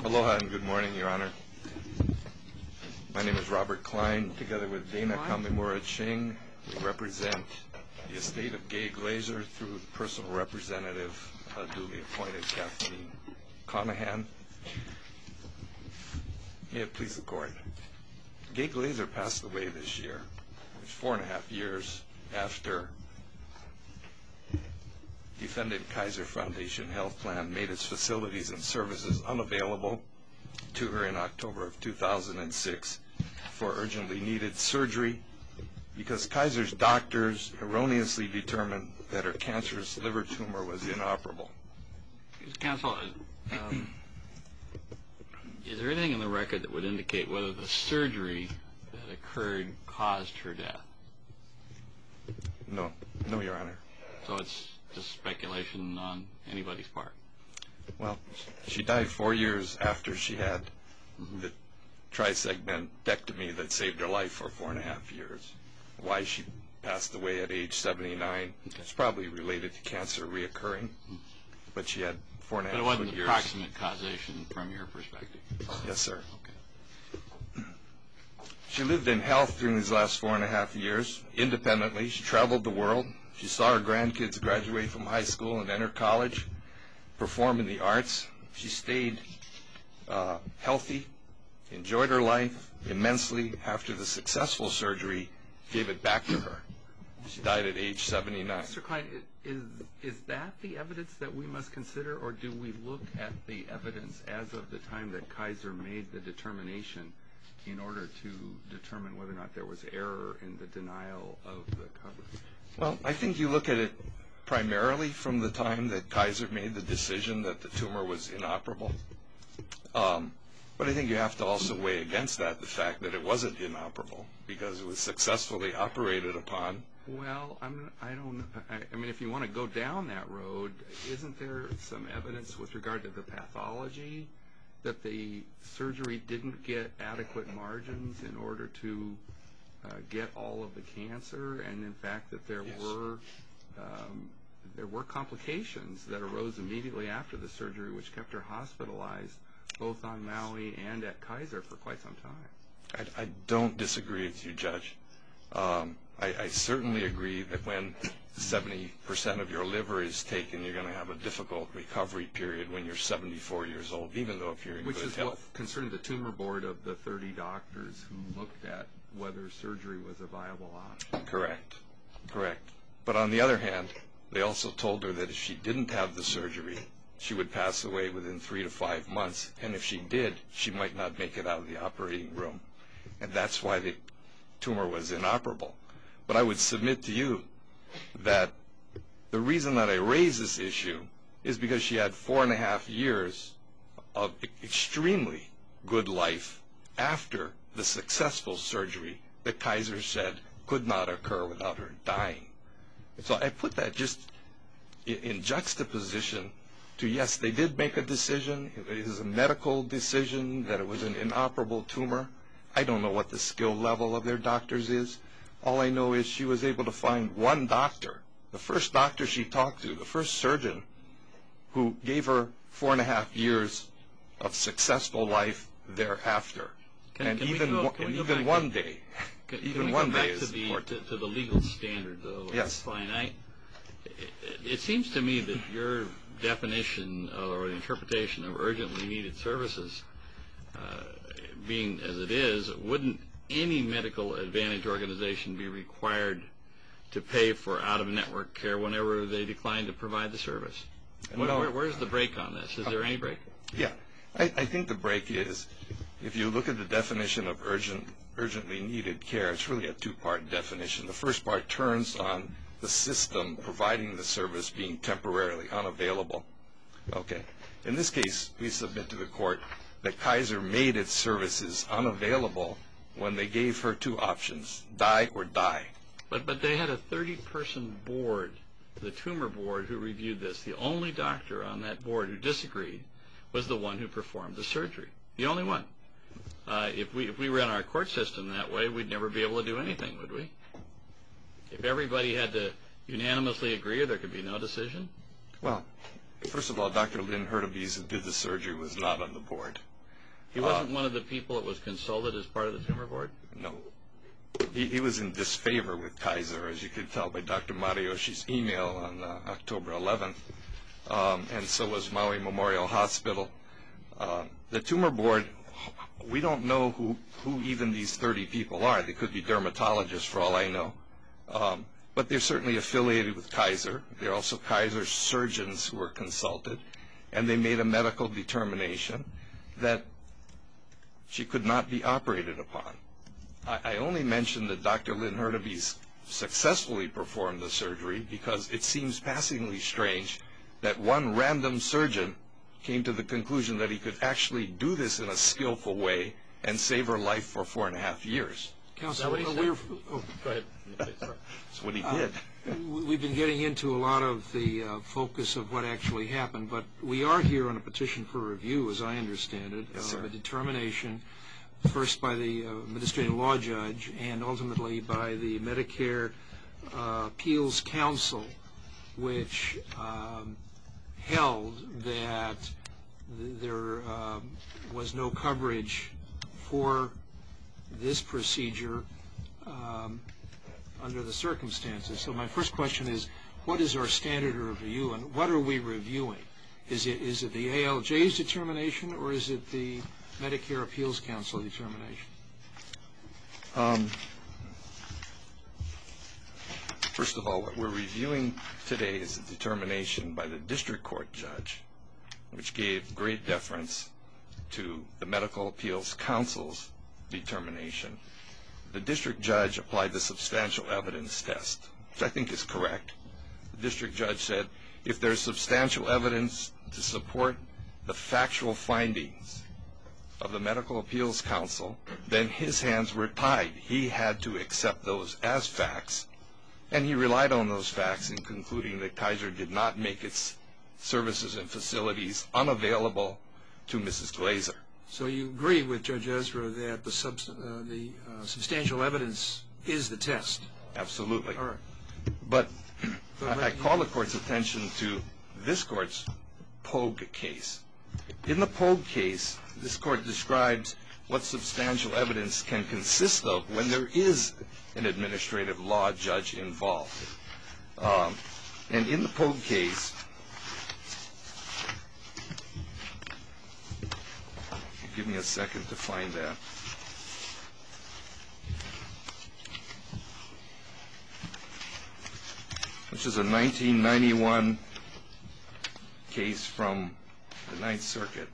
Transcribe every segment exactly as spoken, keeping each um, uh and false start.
Aloha and good morning, Your Honor. My name is Robert Klein. Together with Dana Kamimura Ching, we represent the estate of Gay Glazer through the personal representative, uh, duly appointed Kathleen Conahan. May it please the Court. Gay Glazer passed away this year. It's four and a half years after defendant Kaiser Foundation Health Plan made its facilities and services unavailable to her in October of two thousand six for urgently needed surgery because Kaiser's doctors erroneously determined that her cancerous liver tumor was inoperable. Counsel, um, is there anything in the record that would indicate whether the surgery that occurred caused her death? No. No, Your Honor. So it's just speculation on anybody's part? Well, she died four years after she had mm-hmm. the trisegmentectomy that saved her life for four and a half years. Why she passed away at age seventy-nine, okay. It's probably related to cancer reoccurring, mm-hmm. but she had four and a half years. But it wasn't approximate causation from your perspective? Yes, sir. Okay. She lived in health during these last four and a half years, independently. She traveled the world. She saw her grandkids graduate from high school and enter college, perform in the arts. She stayed uh, healthy, enjoyed her life immensely after the successful surgery gave it back to her. She died at age seventy-nine. Mister Klein, is, is that the evidence that we must consider, or do we look at the evidence as of the time that Kaiser made the determination in order to determine whether or not there was error in the denial of the coverage? Well, I think you look at it primarily from the time that Kaiser made the decision that the tumor was inoperable. Um, but I think you have to also weigh against that the fact that it wasn't inoperable because it was successfully operated upon. Well, I'm, I don't. I, I mean, if you want to go down that road, isn't there some evidence with regard to the pathology that the surgery didn't get adequate margins in order to uh, get all of the cancer, and in fact that there yes. were um, there were complications that arose immediately after the surgery, which kept her hospitalized both on Maui and at Kaiser for quite some time? I, I don't disagree with you, Judge. Um, I, I certainly agree that when seventy percent of your liver is taken, you're going to have a difficult recovery period when you're seventy-four years old, even though if you're in Which good is health. what concerned the tumor board of the thirty doctors who looked at whether surgery was a viable option. Correct. Correct. But on the other hand, they also told her that if she didn't have the surgery, she would pass away within three to five months, and if she did, she might not make it out of the operating room. And that's why the tumor was inoperable. But I would submit to you that the reason that I raise this issue is because she had four and a half years of extremely good life after the successful surgery that Kaiser said could not occur without her dying. So I put that just in juxtaposition to, yes, they did make a decision. It is a medical decision that it was an inoperable tumor. I don't know what the skill level of their doctors is. All I know is she was able to find one doctor, the first doctor she talked to, the first surgeon, who gave her four and a half years of successful life thereafter. Can, and can even, go, one, and even one to, day, can, even can we one go back day to is the, important. To, to the legal standard, though. Yes. Fine. I, it, it seems to me that your definition or the interpretation of urgently needed services, uh, being as it is, wouldn't any medical advantage organization be required to pay for out-of-network care whenever they decline to provide the service? No. Where, where, where's the break on this? Is there any break? Yeah. I, I think the break is, if you look at the definition of urgent, urgently needed care, it's really a two-part definition. The first part turns on the system providing the service being temporarily unavailable. Okay. In this case, we submit to the court that Kaiser made its services unavailable when they gave her two options, die or die. But but they had a thirty-person board, the tumor board, who reviewed this. The only doctor on that board who disagreed was the one who performed the surgery. The only one. Uh, if we if we ran our court system that way, we'd never be able to do anything, would we? If everybody had to unanimously agree, there could be no decision? Well, first of all, Doctor Lynn Hurtubise, who did the surgery, was not on the board. He wasn't uh, one of the people that was consulted as part of the tumor board? No. He, he was in disfavor with Kaiser, as you could tell by Doctor Matayoshi's email on uh, October eleventh, um, and so was Maui Memorial Hospital. Uh, the tumor board, we don't know who, who even these thirty people are. They could be dermatologists for all I know. Um, but they're certainly affiliated with Kaiser. They're also Kaiser surgeons who were consulted, and they made a medical determination that she could not be operated upon. I, I only mentioned that Doctor Lynn Hurtubise successfully performed the surgery because it seems passingly strange that one random surgeon came to the conclusion that he could actually do this in a skillful way and save her life for four and a half years. Counsel, we're, oh. Go ahead. That's what he did. Uh, we've been getting into a lot of the uh, focus of what actually happened, but we are here on a petition for review, as I understand it, yes, of a determination, first by the uh, administrative law judge and ultimately by the Medicare uh, Appeals Council, which um, held that th there uh, was no coverage for this procedure um, under the circumstances. So my first question is, what is our standard of review, and what are we reviewing? Is it is it the A L J's determination, or is it the Medicare Appeals Council determination? Um, first of all, what we're reviewing today is a determination by the district court judge, which gave great deference to the Medical Appeals Council's determination. The district judge applied the substantial evidence test, which I think is correct. The district judge said if there's substantial evidence to support the factual findings of the Medical Appeals Council, then his hands were tied. He had to accept those as facts, and he relied on those facts in concluding that Kaiser did not make its services and facilities unavailable to Missus Glazer. So you agree with Judge Ezra that the, subst uh, the uh, substantial evidence is the test? Absolutely. All right. But I, I call the court's attention to this court's Pogue case. In the Pogue case, this court describes what substantial evidence can consist of when there is an administrative law judge involved. Um, and in the Pogue case, give me a second to find that. Which is a nineteen ninety-one case from the Ninth Circuit.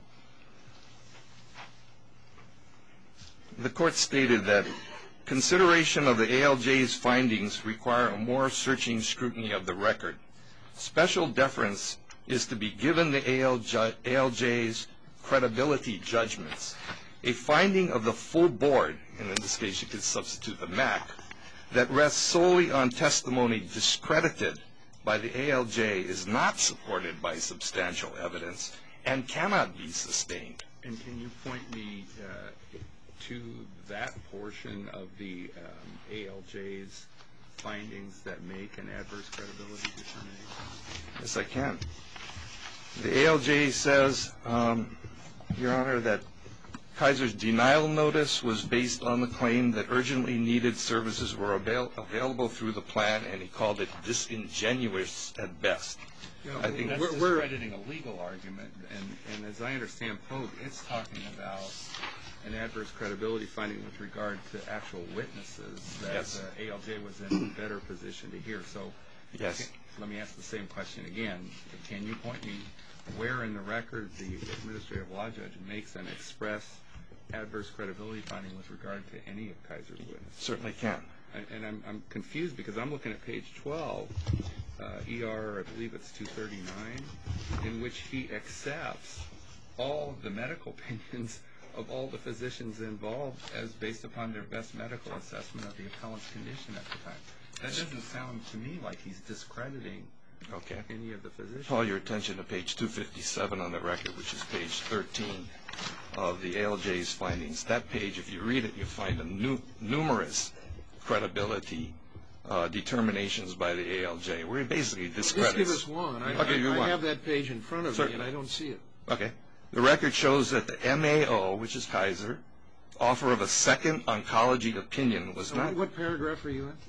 The court stated that consideration of the A L J's findings require a more searching scrutiny of the record. Special deference is to be given the A L J's credibility judgments. A finding of the full board, and in this case you could substitute the M A C, that rests solely on testimony discredited by the A L J is not supported by substantial evidence and cannot be sustained. And can you point me uh, to that portion of the um, A L J's findings that make an adverse credibility determination? Yes, I can. The A L J says, um, Your Honor, that Kaiser's denial notice was based on the claim that urgently needed services were avail available through the plan, and he called it disingenuous at best. Yeah, I think that's discrediting a legal argument, and, and as I understand Pogue, it's talking about an adverse credibility finding with regard to actual witnesses that yes. the A L J was in a better position to hear. So yes. Can, let me ask the same question again. Can you point me where in the record the administrative law judge makes an express adverse credibility finding with regard to any of Kaiser's witnesses? Certainly can. And, and I'm, I'm confused because I'm looking at page twelve, uh, E R, I believe it's two thirty-nine, in which he accepts all of the medical opinions of all the physicians involved as based upon their best medical assessment of the appellant's condition at the time. That doesn't sound to me like he's discrediting okay. any of the physicians. Call your attention to page two fifty-seven on the record, which is page thirteen of the A L J's findings. That page, if you read it, you find a nu numerous credibility uh, determinations by the A L J, where he basically discredits. Just give us one. I, I'll give you I, one. I have that page in front of Certainly. me, and I don't see it. Okay. The record shows that the M A O, which is Kaiser, offer of a second oncology opinion was not... What paragraph are you in?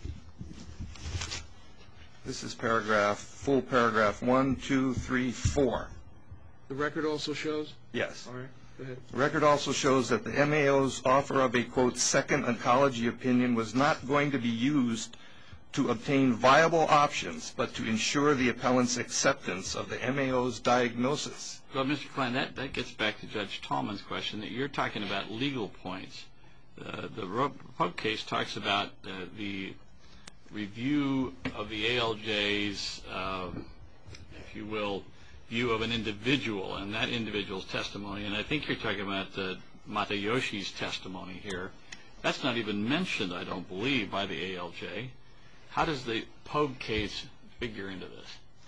This is paragraph, full paragraph one, two, three, four. The record also shows? Yes. All right, go ahead. The record also shows that the M A O's offer of a, quote, second oncology opinion was not going to be used to obtain viable options, but to ensure the appellant's acceptance of the M A O's diagnosis. Well, Mister Klein, that, that gets back to Judge Tallman's question, that you're talking about legal points. Uh, the Pope case talks about uh, the review of the A L J's, uh, if you will, view of an individual and that individual's testimony. And I think you're talking about uh, Matayoshi's testimony here. That's not even mentioned, I don't believe, by the A L J. How does the Pogue case figure into this?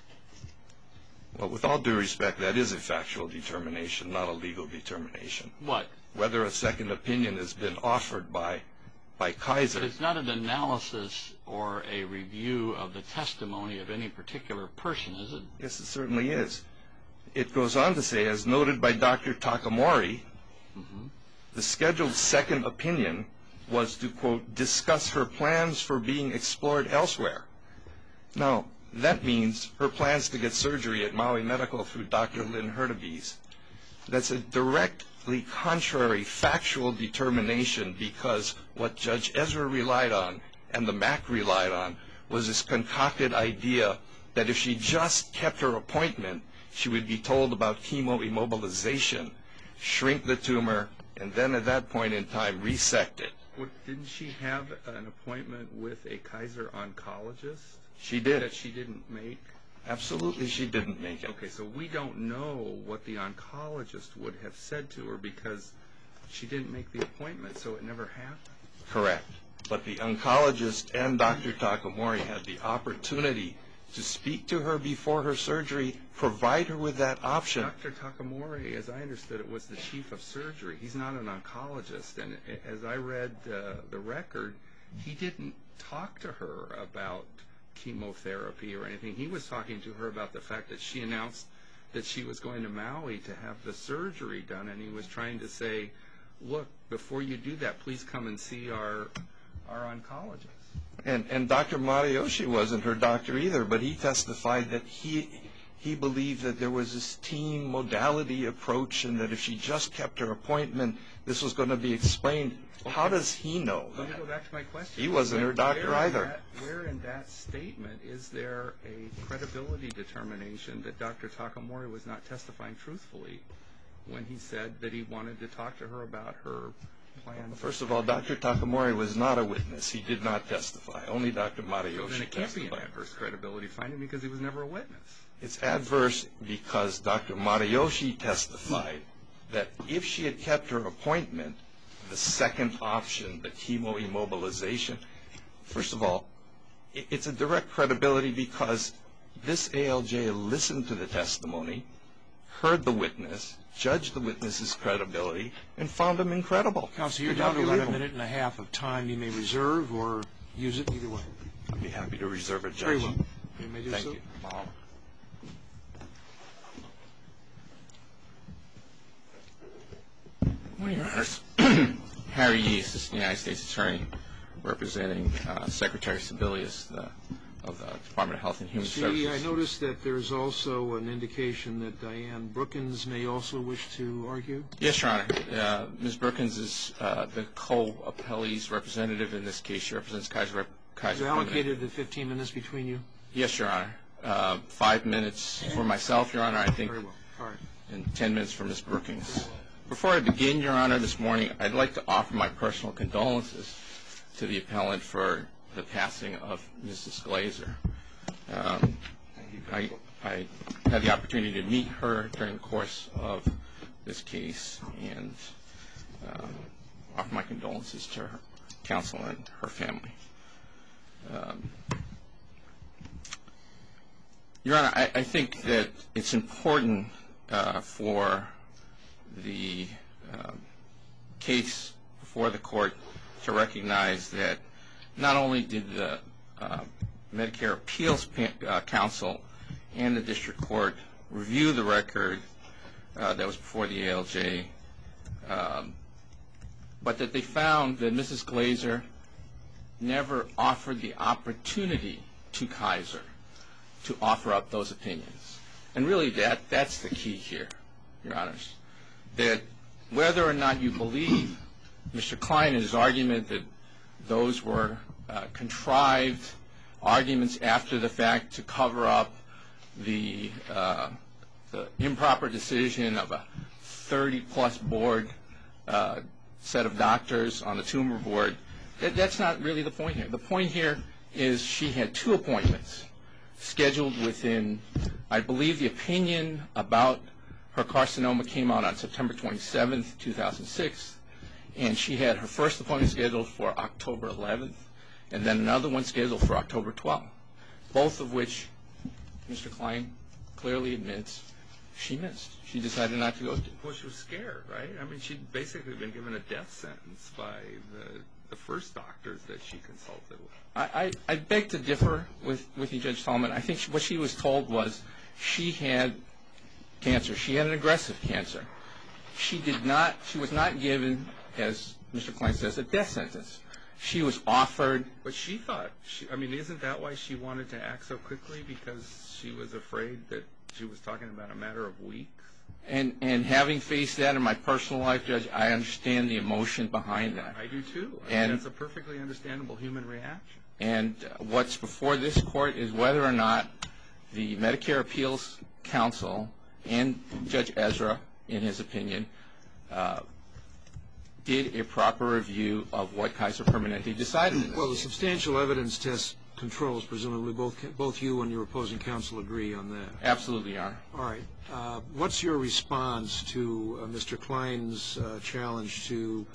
Well, with all due respect, that is a factual determination, not a legal determination. What? Whether a second opinion has been offered by, by Kaiser. But it's not an analysis or a review of the testimony of any particular person, is it? Yes, it certainly is. It goes on to say, as noted by Doctor Takamori, mm-hmm. the scheduled second opinion was to, quote, discuss her plans for being explored elsewhere. Now, that means her plans to get surgery at Maui Medical through Doctor Lynn Hurtubise. That's a directly contrary factual determination, because what Judge Ezra relied on and the M A C relied on was this concocted idea that if she just kept her appointment, she would be told about chemoimmobilization, shrink the tumor, and then at that point in time resect it. Well, didn't she have an appointment with a Kaiser oncologist? She did. That she didn't make? Absolutely, she didn't make it. Okay, so we don't know what the oncologist would have said to her because she didn't make the appointment, so it never happened. Correct. But the oncologist and Doctor Takamori had the opportunity to speak to her before her surgery, provide her with that option. Doctor Takamori, as I understood it, was the chief of surgery. He's not an oncologist, and as I read uh, the record, he didn't talk to her about chemotherapy or anything. He was talking to her about the fact that she announced that she was going to Maui to have the surgery done, and he was trying to say, look, before you do that, please come and see our our oncologist. And and Doctor Matayoshi wasn't her doctor either, but he testified that he he believed that there was this team modality approach, and that if she just kept her appointment, this was going to be explained. Okay. How does he know that? Let me go back to my question. He wasn't her doctor where either. In that, where in that statement is there a credibility determination that Doctor Takamori was not testifying truthfully when he said that he wanted to talk to her about her plans? First of all, Doctor Takamori was not a witness. He did not testify. Only Doctor Matayoshi testified. Then it can't testified. be an adverse credibility finding because he was never a witness. It's adverse because Doctor Matayoshi testified that if she had kept her appointment, the second option, the chemoimmobilization, first of all, it's a direct credibility because this A L J listened to the testimony, heard the witness, judged the witness's credibility, and found him incredible. Counsel, you're down to about a minute and a half of time. You may reserve or use it either way. I'd be happy to reserve it, Judge. Very well. You may do Thank so. you. Good morning, Your Honors. Harry Yee, Assistant United States Attorney, representing uh, Secretary Sebelius the, of the Department of Health and Human See, Services. I noticed that there's also an indication that Diane Brookins may also wish to argue. Yes, Your Honor. Uh, Miz Brookins is uh, the co-appellee's representative in this case. She represents Kaiser. Rep- Kaiser Is allocated the fifteen minutes between you? Yes, Your Honor. Uh, five minutes for myself, Your Honor, I think. Very well. All right. And ten minutes for Miz Brookins. Before I begin, Your Honor, this morning, I'd like to offer my personal condolences to the appellant for the passing of Missus Glazer. Um, I, I had the opportunity to meet her during the course of this case and um, offer my condolences to her counsel and her family. Um, Your Honor, I, I think that it's important uh, for the uh, case before the court to recognize that not only did the uh, Medicare Appeals pa- uh, Council and the District Court review the record uh, that was before the A L J, um, but that they found that Missus Glazer never offered the opportunity to Kaiser to offer up those opinions. And really that, that's the key here, Your Honors, that whether or not you believe Mister Klein in his argument that those were uh, contrived arguments after the fact to cover up the, uh, the improper decision of a thirty-plus board uh, set of doctors on the tumor board, that, that's not really the point here. The point here is she had two appointments scheduled within, I believe the opinion about her carcinoma came out on September twenty-seventh, two thousand six, and she had her first appointment scheduled for October eleventh, and then another one scheduled for October twelfth, both of which Mister Klein clearly admits she missed. She decided not to go to. Well, she was scared, right? I mean, she'd basically been given a death sentence by the, the first doctors that she consulted with. I, I, I beg to differ with, with you, Judge Solomon. I think she, what she was told was she had cancer. She had an aggressive cancer. She did not, she was not given, as Mister Klein says, a death sentence. She was offered. But she thought, she, I mean, isn't that why she wanted to act so quickly? Because she was afraid that she was talking about a matter of weeks? And, and having faced that in my personal life, Judge, I understand the emotion behind that. I do too. I And mean, that's a perfectly understandable human reaction. And what's before this court is whether or not the Medicare Appeals Council and Judge Ezra, in his opinion, uh, did a proper review of what Kaiser Permanente decided in this Well, the case. substantial evidence test controls, presumably both both you and your opposing counsel agree on that. Absolutely, Your Honor. All right. Uh, what's your response to uh, Mister Klein's uh, challenge to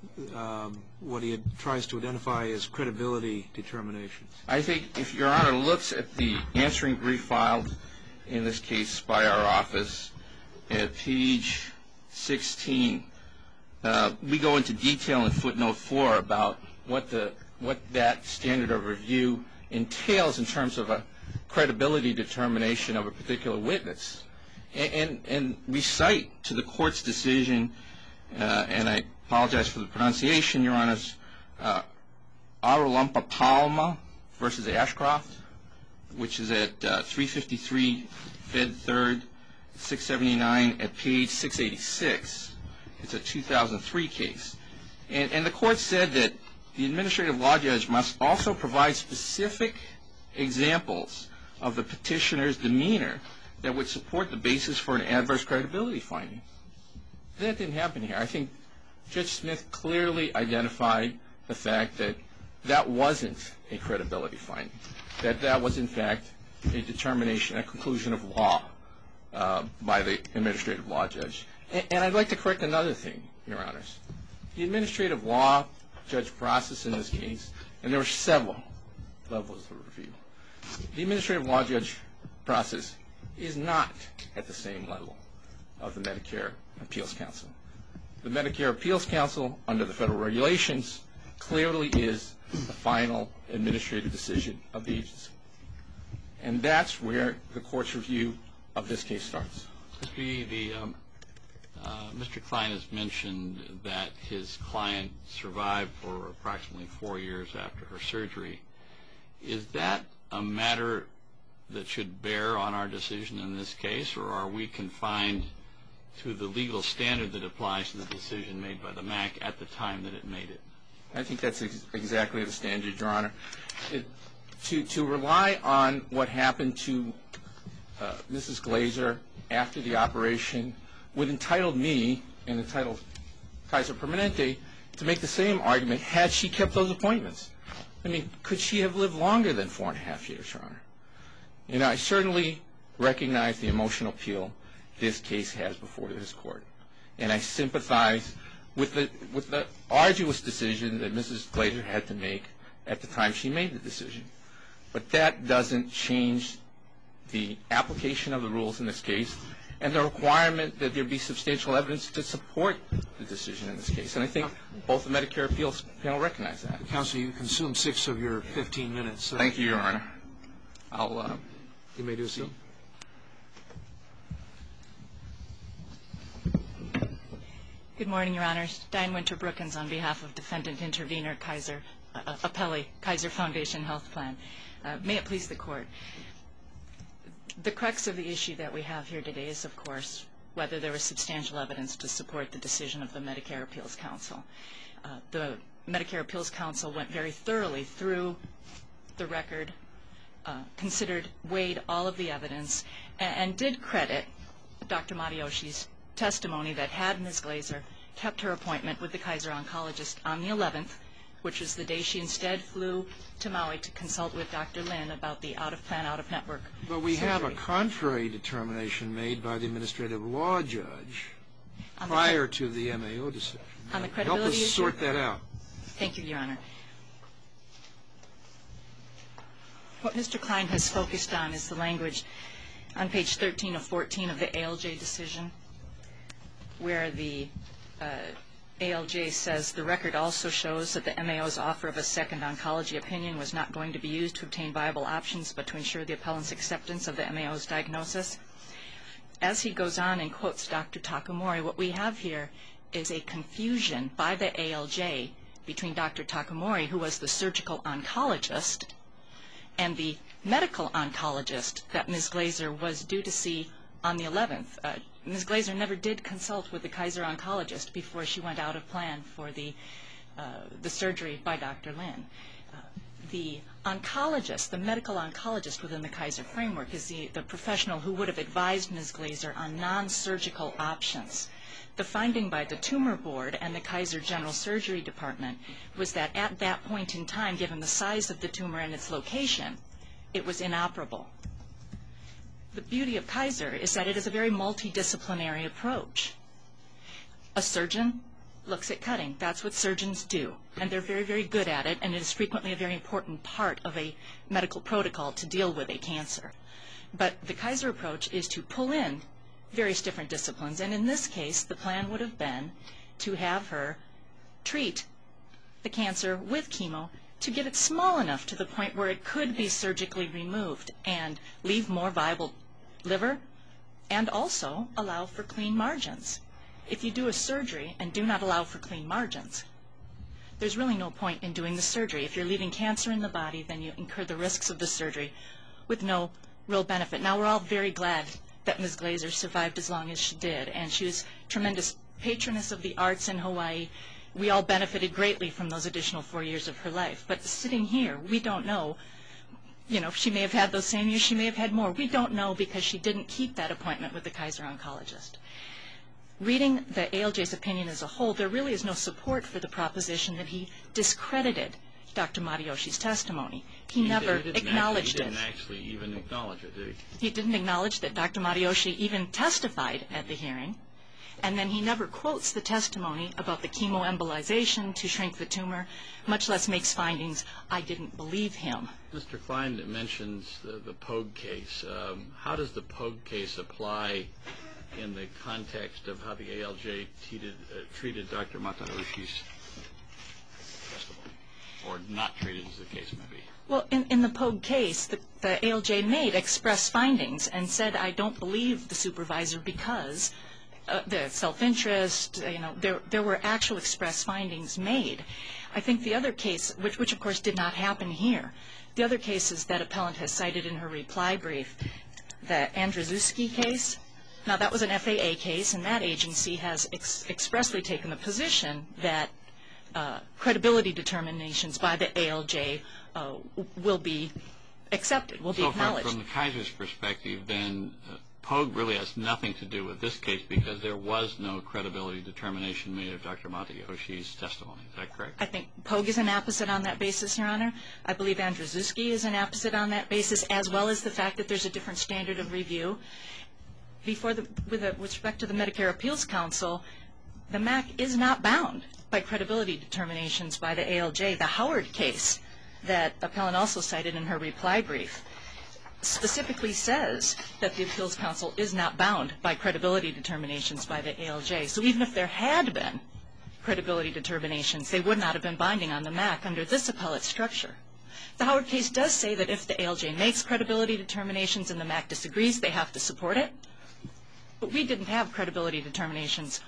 um, what he had, tries to identify as credibility determinations? I think if Your Honor looks at the answering brief filed in this case by our office at page sixteen, uh, we go into detail in footnote four about what the what that standard of review entails in terms of a credibility determination of a particular witness. And, and, and we cite to the court's decision, uh, and I apologize for the pronunciation, Your Honors, uh, Arulumpa Palma versus Ashcroft, which is at uh, three fifty-three Fed third, six seventy-nine at page six eighty-six. It's a two thousand three case. And, and the court said that the administrative law judge must also provide specific examples of the petitioner's demeanor that would support the basis for an adverse credibility finding. That didn't happen here. I think Judge Smith clearly identified the fact that that wasn't a credibility finding, that that was, in fact, a determination, a conclusion of law uh, by the administrative law judge. And, and I'd like to correct another thing, Your Honors. The administrative law judge process in this case, and there were several levels of review, the administrative law judge process is not at the same level of the Medicare Appeals Council. The Medicare Appeals Council, under the federal regulations, clearly is the final administrative decision of the agency. And that's where the court's review of this case starts. Mister Yee, the, um, uh, Mister Klein has mentioned that his client survived for approximately four years after her surgery. Is that a matter that should bear on our decision in this case, or are we confined to the legal standard that applies to the decision made by the M A C at the time that it made it? I think that's ex- exactly the standard, Your Honor. It, to, to rely on what happened to uh, Missus Glazer after the operation would entitle me and entitle Kaiser Permanente to make the same argument had she kept those appointments. I mean, could she have lived longer than four and a half years, Your Honor? You know, I certainly recognize the emotional appeal this case has before this court, and I sympathize with the with the arduous decision that Missus Glazer had to make at the time she made the decision. But that doesn't change the application of the rules in this case and the requirement that there be substantial evidence to support the decision in this case. And I think both the Medicare Appeals panel recognize that. Counsel, you consumed six of your fifteen minutes. So Thank you, Your Honor. I'll. Uh, you may do so. Good morning, Your Honors. Diane Winter-Brookins on behalf of Defendant Intervenor Kaiser, uh, Appellee, Kaiser Foundation Health Plan. Uh, may it please the Court. The crux of the issue that we have here today is, of course, whether there was substantial evidence to support the decision of the Medicare Appeals Council. Uh, the Medicare Appeals Council went very thoroughly through the record, uh, considered, weighed all of the evidence, and, and did credit Doctor Matayoshi's testimony that had Miz Glazer kept her appointment with the Kaiser oncologist on the eleventh, which was the day she instead flew to Maui to consult with Doctor Lin about the out-of-plan, out-of-network But we have a surgery. contrary determination made by the administrative law judge On the prior cre- to the M A O decision. On the Help credibility us issue? sort that out. Thank you, Your Honor. What Mister Klein has focused on is the language on page thirteen of fourteen of the A L J decision, where the uh, A L J says the record also shows that the M A O's offer of a second oncology opinion was not going to be used to obtain viable options, but to ensure the appellant's acceptance of the M A O's diagnosis. As he goes on and quotes Doctor Takamori, what we have here is a confusion by the A L J between Doctor Takamori, who was the surgical oncologist, and the medical oncologist that Miz Glazer was due to see on the eleventh. Uh, Miz Glazer never did consult with the Kaiser oncologist before she went out of plan for the, uh, the surgery by Doctor Lin. Uh, the oncologist, the medical oncologist within the Kaiser framework, is the, the professional who would have advised Miz Glazer on non-surgical options. The finding by the tumor board and the Kaiser General Surgery Department was that at that point in time, given the size of the tumor and its location, it was inoperable. The beauty of Kaiser is that it is a very multidisciplinary approach. A surgeon looks at cutting. That's what surgeons do, and they're very, very good at it, and it is frequently a very important part of a medical protocol to deal with a cancer. But the Kaiser approach is to pull in various different disciplines, and in this case, the plan would have been to have her treat the cancer with chemo to get it small enough to the point where it could be surgically removed and leave more viable liver and also allow for clean margins. If you do a surgery and do not allow for clean margins, there's really no point in doing the surgery. If you're leaving cancer in the body, then you incur the risks of the surgery with no real benefit. Now, we're all very glad that Miz Glazer survived as long as she did, and she was a tremendous patroness of the arts in Hawaii. We all benefited greatly from those additional four years of her life. But sitting here, we don't know, you know, she may have had those same years, she may have had more. We don't know because she didn't keep that appointment with the Kaiser oncologist. Reading the A L J's opinion as a whole, there really is no support for the proposition that he discredited Doctor Matayoshi's testimony. He, he never did, he acknowledged actually, he it. didn't actually even acknowledge it, did he? He didn't acknowledge that Doctor Matayoshi even testified at the hearing, and then he never quotes the testimony about the chemoembolization to shrink the tumor, much less makes findings. I didn't believe him. Mister Klein mentions the, the Pogue case. Um, how does the Pogue case apply in the context of how the A L J treated, uh, treated Doctor Matayoshi's testimony, or not treated, as the case may be? Well, in, in the Pogue case, the, the A L J made express findings and said, I don't believe the supervisor because uh, the self-interest, you know, there, there were actual express findings made. I think the other case, which, which of course did not happen here, the other cases that appellant has cited in her reply brief, the Andrzejewski case, now that was an F A A case, and that agency has ex expressly taken the position that uh, credibility determinations by the A L J uh, will be accepted, will be so acknowledged. From, from the Kaiser's perspective, then uh, Pogue really has nothing to do with this case because there was no credibility determination made of Doctor Matayoshi's testimony. Is that correct? I think Pogue is an apposite on that basis, Your Honor. I believe Andrzejewski is an apposite on that basis, as well as the fact that there's a different standard of review. Before the, with, the, with respect to the Medicare Appeals Council, the M A C is not bound by credibility determinations by the A L J. The Howard case that appellant also cited in her reply brief specifically says that the Appeals Council is not bound by credibility determinations by the A L J. So even if there had been credibility determinations, they would not have been binding on the M A C under this appellate structure. The Howard case does say that if the A L J makes credibility determinations and the M A C disagrees, they have to support it. But we didn't have credibility determinations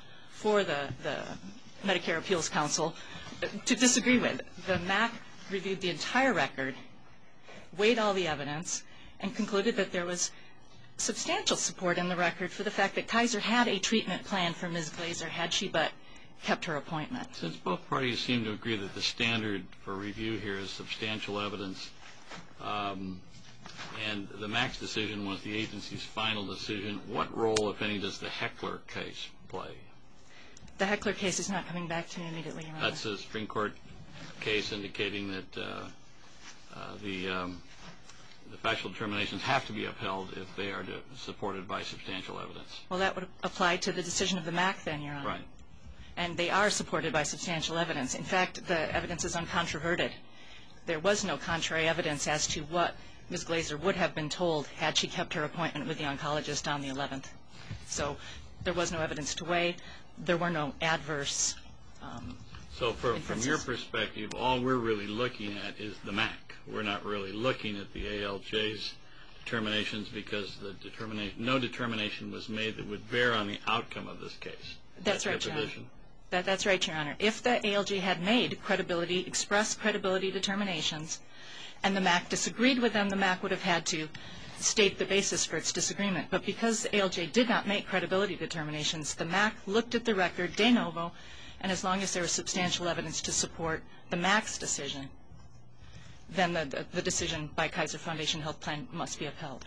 before the, the Medicare Appeals Council to disagree with. The M A C reviewed the entire record, weighed all the evidence, and concluded that there was substantial support in the record for the fact that Kaiser had a treatment plan for Miz Glazer had she but kept her appointment. Since both parties seem to agree that the standard for review here is substantial evidence, um, and the M A C's decision was the agency's final decision, what role, if any, does the Heckler case play? The Heckler case is not coming back to me immediately, Your Honor. That's a Supreme Court case indicating that uh, uh, the, um, the factual determinations have to be upheld if they are to, supported by substantial evidence. Well, that would apply to the decision of the M A C then, Your Honor. Right. And they are supported by substantial evidence. In fact, the evidence is uncontroverted. There was no contrary evidence as to what Miz Glazer would have been told had she kept her appointment with the oncologist on the eleventh. So there was no evidence to weigh. There were no adverse um, So for, from inferences. your perspective, all we're really looking at is the M A C. We're not really looking at the A L J's determinations because the determination, no determination was made that would bear on the outcome of this case. That's right, Your Honor. That, that's right, Your Honor. If the A L J had made credibility, expressed credibility determinations, and the M A C disagreed with them, the M A C would have had to state the basis for its disagreement. But because the A L J did not make credibility determinations, the M A C looked at the record de novo, and as long as there was substantial evidence to support the M A C's decision, then the, the, the decision by Kaiser Foundation Health Plan must be upheld.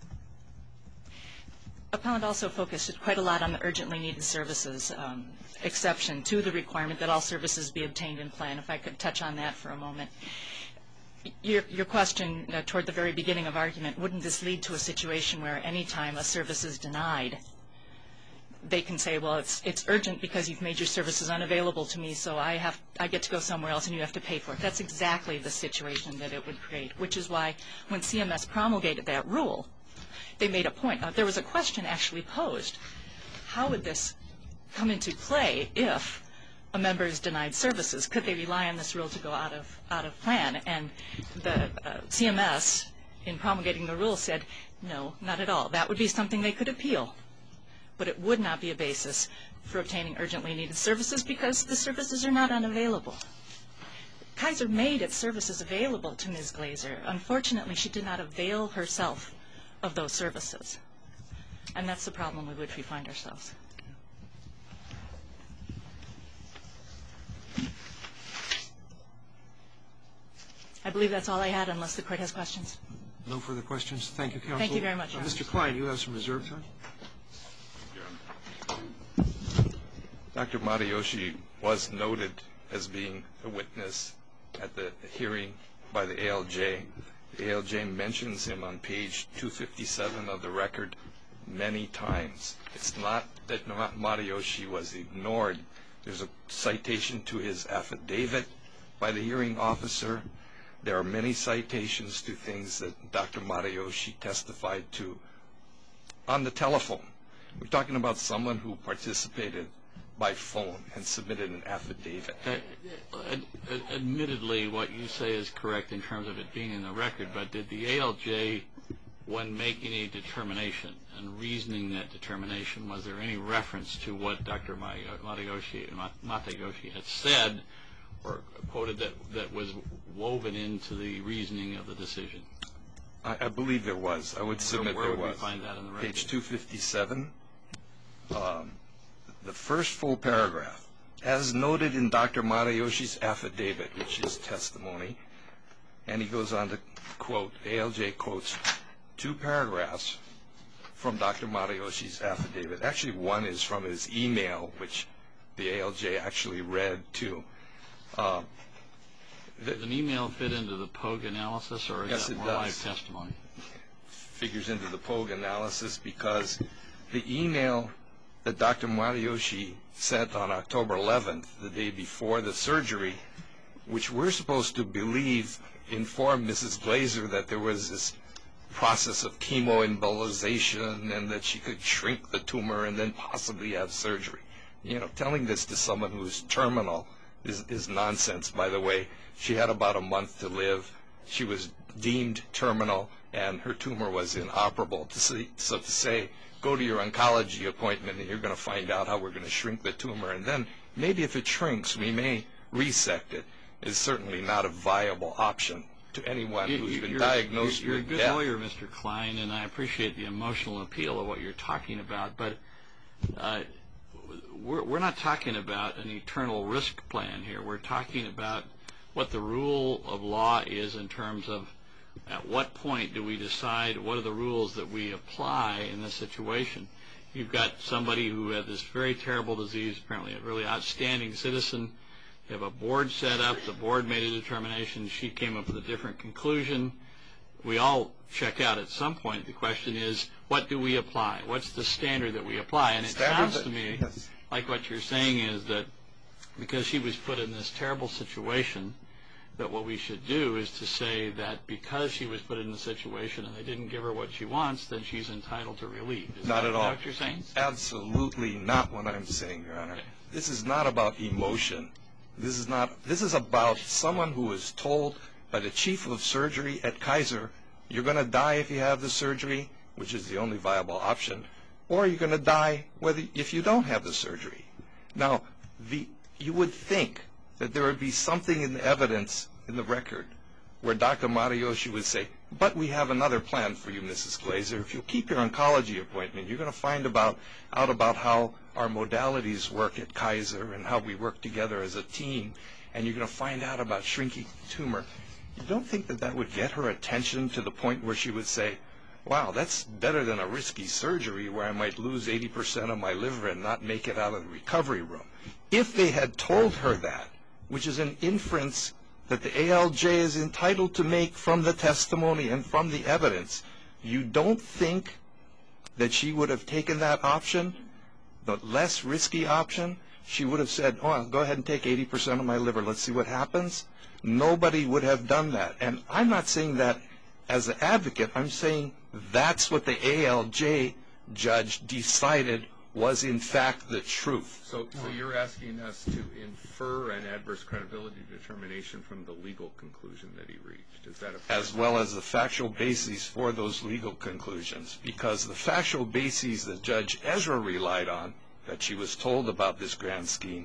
Appellant also focused quite a lot on the urgently needed services um, exception to the requirement that all services be obtained in plan. If I could touch on that for a moment. Your, your question uh, toward the very beginning of argument, wouldn't this lead to a situation where any time a service is denied, they can say, well, it's, it's urgent because you've made your services unavailable to me, so I, have, I get to go somewhere else and you have to pay for it. That's exactly the situation that it would create, which is why when C M S promulgated that rule, they made a point. Uh, there was a question actually posed. How would this come into play if a member is denied services? Could they rely on this rule to go out of, out of plan? And the uh, C M S, in promulgating the rule, said, no, not at all. That would be something they could appeal. But it would not be a basis for obtaining urgently needed services because the services are not unavailable. Kaiser made its services available to Miz Glazer. Unfortunately, she did not avail herself of those services. And that's the problem with which we find ourselves. I believe that's all I had, unless the Court has questions. No further questions. Thank you, Counsel. Thank you very much, Uh, Your Honor. Mister Klein, you have some reserve time. Doctor Matayoshi was noted as being a witness at the hearing by the A L J. The A L J mentions him on page two fifty-seven of the record many times. It's not that Matayoshi was ignored. There's a citation to his affidavit by the hearing officer. There are many citations to things that Doctor Matayoshi testified to on the telephone. We're talking about someone who participated by phone and submitted an affidavit. Uh, ad admittedly, what you say is correct in terms of it being in the record, but did the A L J, when making a determination and reasoning that determination, was there any reference to what Doctor Matayoshi, Matayoshi had said or quoted that, that was woven into the reasoning of the decision? I, I believe there was. I would submit where, where there would was. We find that in the record? Page two fifty-seven. Um, the first full paragraph, as noted in Doctor Matayoshi's affidavit, which is testimony, and he goes on to quote, A L J quotes two paragraphs from Doctor Matayoshi's affidavit. Actually, one is from his email, which the A L J actually read too. Uh, Does an email fit into the Pogue analysis, or is yes, that it more does. live testimony? Figures into the Pogue analysis because the email that Doctor Matayoshi sent on October eleventh, the day before the surgery, which we're supposed to believe informed Missus Glazer that there was this process of chemoembolization and that she could shrink the tumor and then possibly have surgery. You know, telling this to someone who is terminal is, is nonsense, by the way. She had about a month to live. She was deemed terminal, and her tumor was inoperable. To see, so to say, go to your oncology appointment and you're going to find out how we're going to shrink the tumor, and then maybe if it shrinks, we may resect it, is certainly not a viable option to anyone You- who's you- been you're, diagnosed you're, you're with a good death. lawyer, Mister Klein, and I appreciate the emotional appeal of what you're talking about, but uh, we're, we're not talking about an eternal risk plan here. We're talking about what the rule of law is in terms of at what point do we decide what are the rules that we apply in this situation. You've got somebody who had this very terrible disease, apparently a really outstanding citizen. You have a board set up. The board made a determination. She came up with a different conclusion. We all check out at some point. The question is, what do we apply? What's the standard that we apply? And it Standard sounds to me yes. like what you're saying is that because she was put in this terrible situation, that what we should do is to say that because she was put in the situation and they didn't give her what she wants, then she's entitled to relief. Is Not that, at all. Is that what you're saying? Absolutely not what I'm saying, Your Honor. This is not about emotion. This is not. This is about someone who was told by the chief of surgery at Kaiser, you're going to die if you have the surgery, which is the only viable option, or you're going to die whether if you don't have the surgery. Now, the you would think that there would be something in the evidence in the record where Doctor Matayoshi would say, but we have another plan for you, Missus Glazer. If you'll keep your oncology appointment, you're going to find about, out about how our modalities work at Kaiser and how we work together as a team, and you're going to find out about shrinking tumor. You don't think that that would get her attention to the point where she would say, wow, that's better than a risky surgery where I might lose eighty percent of my liver and not make it out of the recovery room. If they had told her that, which is an inference that the A L J is entitled to make from the testimony and from the evidence, you don't think that she would have taken that option, the less risky option? She would have said, oh, go ahead and take eighty percent of my liver. Let's see what happens. Nobody would have done that. And I'm not saying that as an advocate. I'm saying that's what the A L J judge decided was in fact the truth. So, so you're asking us to infer an adverse credibility determination from the legal conclusion that he reached. Is that a fair As well as the factual bases for those legal conclusions, because the factual bases that Judge Ezra relied on, that she was told about this grand scheme,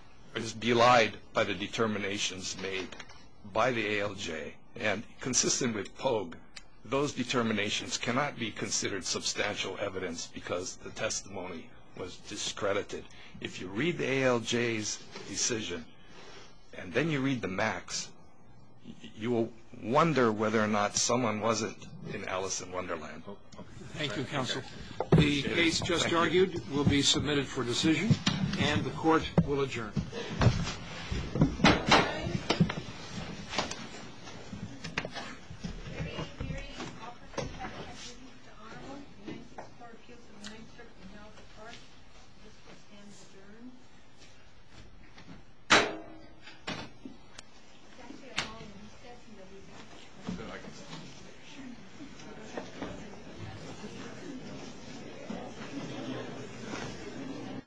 is belied by the determinations made by the A L J. And consistent with Pogue, those determinations cannot be considered substantial evidence because the testimony was discredited. If you read the A L J's decision and then you read the Max, you will wonder whether or not someone wasn't in Alice in Wonderland. Thank you, counsel. The case just argued will be submitted for decision, and the court will adjourn.